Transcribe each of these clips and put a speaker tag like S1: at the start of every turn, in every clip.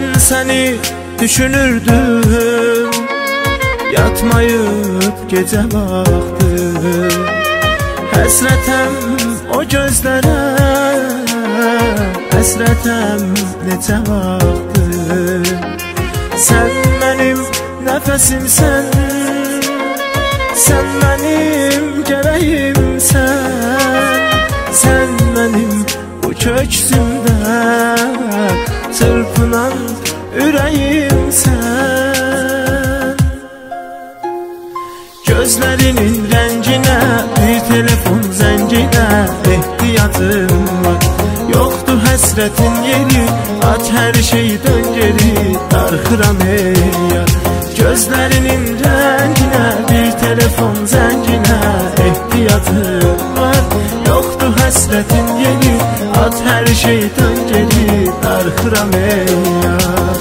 S1: seni düşünürdüm, yatmayıp gece baktım. Həsrətəm o gözlərə, həsrətəm necə vaxtdır. Sən mənim nəfəsimsən, sən mənim gərəyimsən. Sən mənim bu köksümdə çırpınan ürəyimsən. Gözlərinin rənginə, bir telefon zənginə ehtiyacım var. Yoxdur həsrətin yeri, aç hər şeyi dön geri, darxıram ey yar. Gözlərinin rənginə, bir telefon zənginə ehtiyacım var. Yoxdur həsrətin yeri, aç hər şeyi dön geri, darxıram ey yar.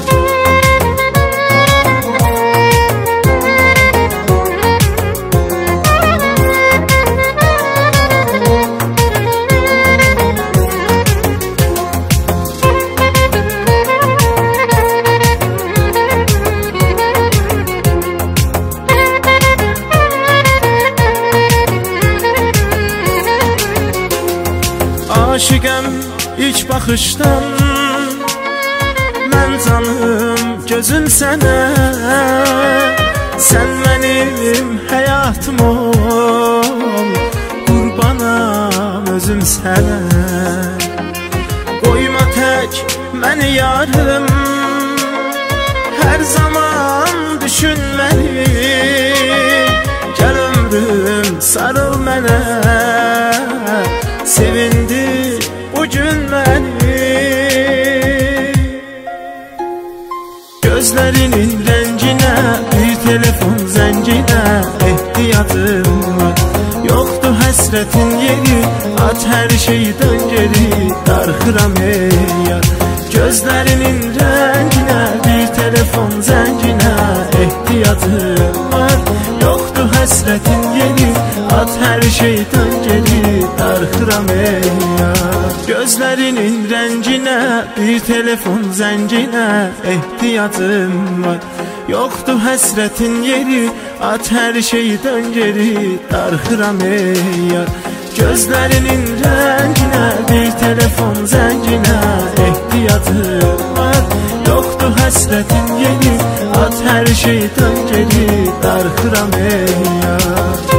S1: Aşıqəm ilk baxışdan, mən canım gözüm sənə. Sən mənim həyatım ol, qurbanam özüm sənə. Qoyma tək məni yarım, hər zaman düşün məni. Gəl ömrüm sarıl mənə, sevindir bugün məni. Gözlərinin rənginə, bir telefon zənginə ehtiyacım var. Yoxdur həsrətin yeri, aç hər şeyi dön geri, darxıram ey yar. Gözlərinin rənginə, bir telefon zənginə ehtiyacım var. Yoxdur həsrətin yeri, aç hər şeyi dön geri, darxıram ey yar. Gözlərinin rənginə, bir telefon zənginə ehtiyacım var. Yoxdur həsrətin yeri, aç hər şeyi dön geri, darxıram ey yar. Gözlərinin rənginə, bir telefon zənginə ehtiyacım var. Yoxdur həsrətin yeri, aç hər şeyi dön geri, darxıram ey yar.